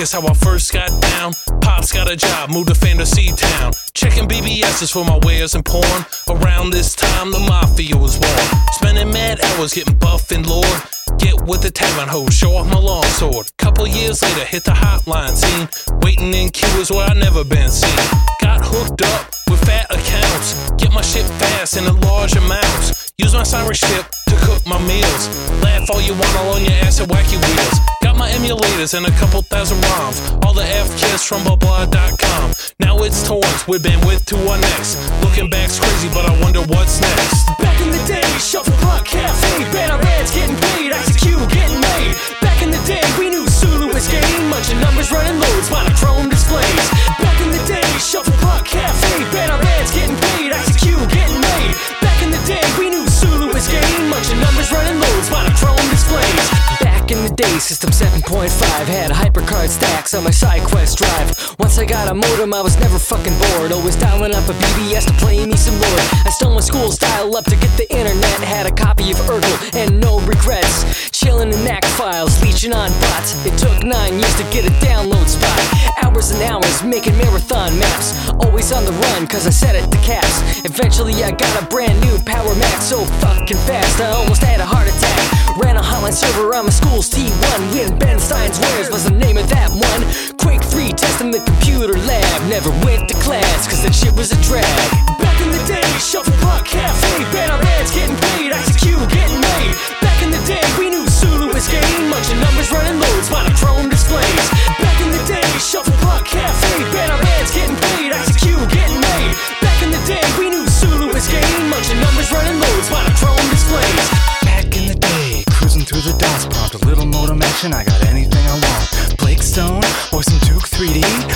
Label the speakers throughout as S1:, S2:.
S1: is how I first got down. Pops got a job, moved to Fantasy Town. Checking BBS's for my wares and porn. Around this time, the mafia was born. Spending mad hours getting buff and lord. Get with the tavern hoe, show off my long sword. Couple years later, hit the hotline scene. Waiting in queue is where I never been seen. Got hooked up with fat accounts. Get my shit fast in a large amounts. Use my Cyrus chip to cook my meals. Laugh all you want, all on your ass at wacky wheels. Got my emulators and a couple thousand ROMs. All the F-kids from blah.com. Now it's torrents with bandwidth to our necks. Looking back's crazy, but I wonder what's next.
S2: Back in the day, Shuffle Puck Cafe, banner ads getting paid, ICQ getting made. Back in the day, we knew Sulu was game, munching numbers, running loads, monochrome displays. Back in the day, Shuffle Puck Cafe, banner ads getting paid, ICQ getting made. Back in the day, we knew Sulu was game, munching numbers, running loads, monochrome displays. Back in the day, System 7.5 had HyperCard stacks on my SideQuest drive. Once I got a modem, I was never fucking bored. Always dialing up a BBS to play me some Lord. I stole my school's dial up to get the internet. Had a copy of Urkel and no regrets. Chilling in NAC files, leeching on bots. It took 9 years to get a download spot. Hours and hours making marathon maps. Always on the run cause I set it to caps. Eventually I got a brand new Power Mac so fucking fast I almost had a heart attack. Ran a hotline server on my school's T1. When Ben Stein's Wares was the name of that one. Quake 3 testing the computer lab. Never went to class cause that shit was a drag. Back in the day, Shuffle Puck Cafe, banner ads getting paid, ICQ getting made. Back in the day, we knew Sulu was game, munching numbers, running loads, monochrome displays. Back in the day, Shuffle Puck Cafe, banner ads getting paid, ICQ getting made. Back in the day, we knew Sulu was game, munching numbers, running loads, monochrome displays.
S3: Back in the day, cruising through the DOS prompt, a little modem action, I got anything I want. Blake Stone or some Duke 3D,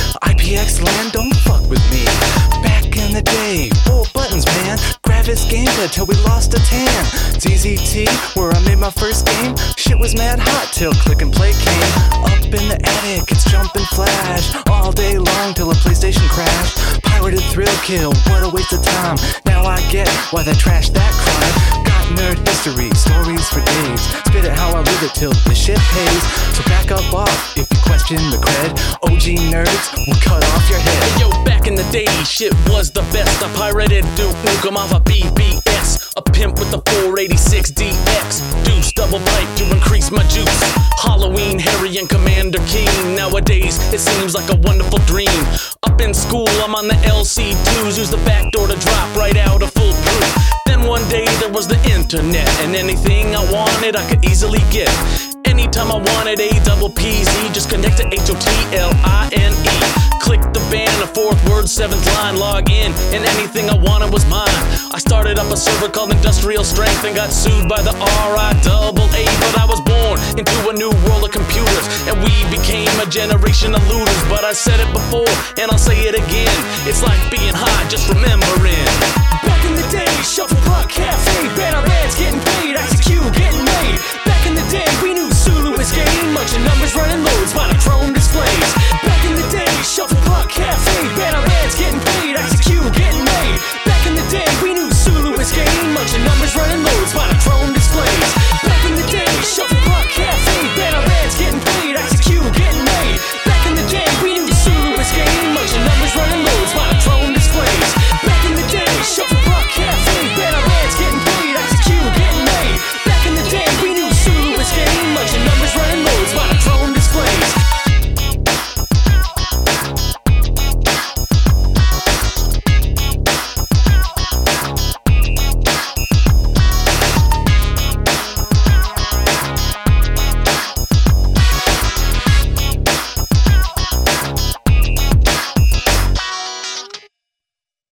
S3: IPX land, don't fuck with me. Back in the day, old buttons, man. Gravis gamepad till we lost a tan. DZT, where I made my first game. Shit was mad hot till click and play came. Up in the attic, it's jump and flash all day long till a PlayStation crashed. Pirated Thrill Kill, what a waste of time. Now I get why they trashed that crime. Got nerd history, stories for days. Spit it how I live it till the shit pays. So back up off if you question the cred. OG nerds will cut off your head.
S1: Hey, yo, back in the day, shit was the best. I pirated Duke Nukem off a BBS. A pimp with the 486 DX. Deuce double pipe to increase my juice. Halloween, Harry and Commander King. Nowadays, it seems like a wonderful dream. Up in school, I'm on the LC2s. Use the back door to drop right out of foolproof. Then one day there was the internet, and anything I wanted I could easily get. Anytime I wanted a double PZ, just connect to HOTLINE. Click the banner, 4th word, 7th line, log in, and anything I wanted was mine. I started up a server called Industrial Strength and got sued by the RIAA, but I was born into a new world of computers, and we became a generation of looters. But I said it before, and I'll say it again, it's like being high, just remembering.
S2: Back in the day, Shuffle Puck Cafe, banner ads getting paid, ICQ getting made. Back in the day, we knew Sulu was game, munching numbers, running loads,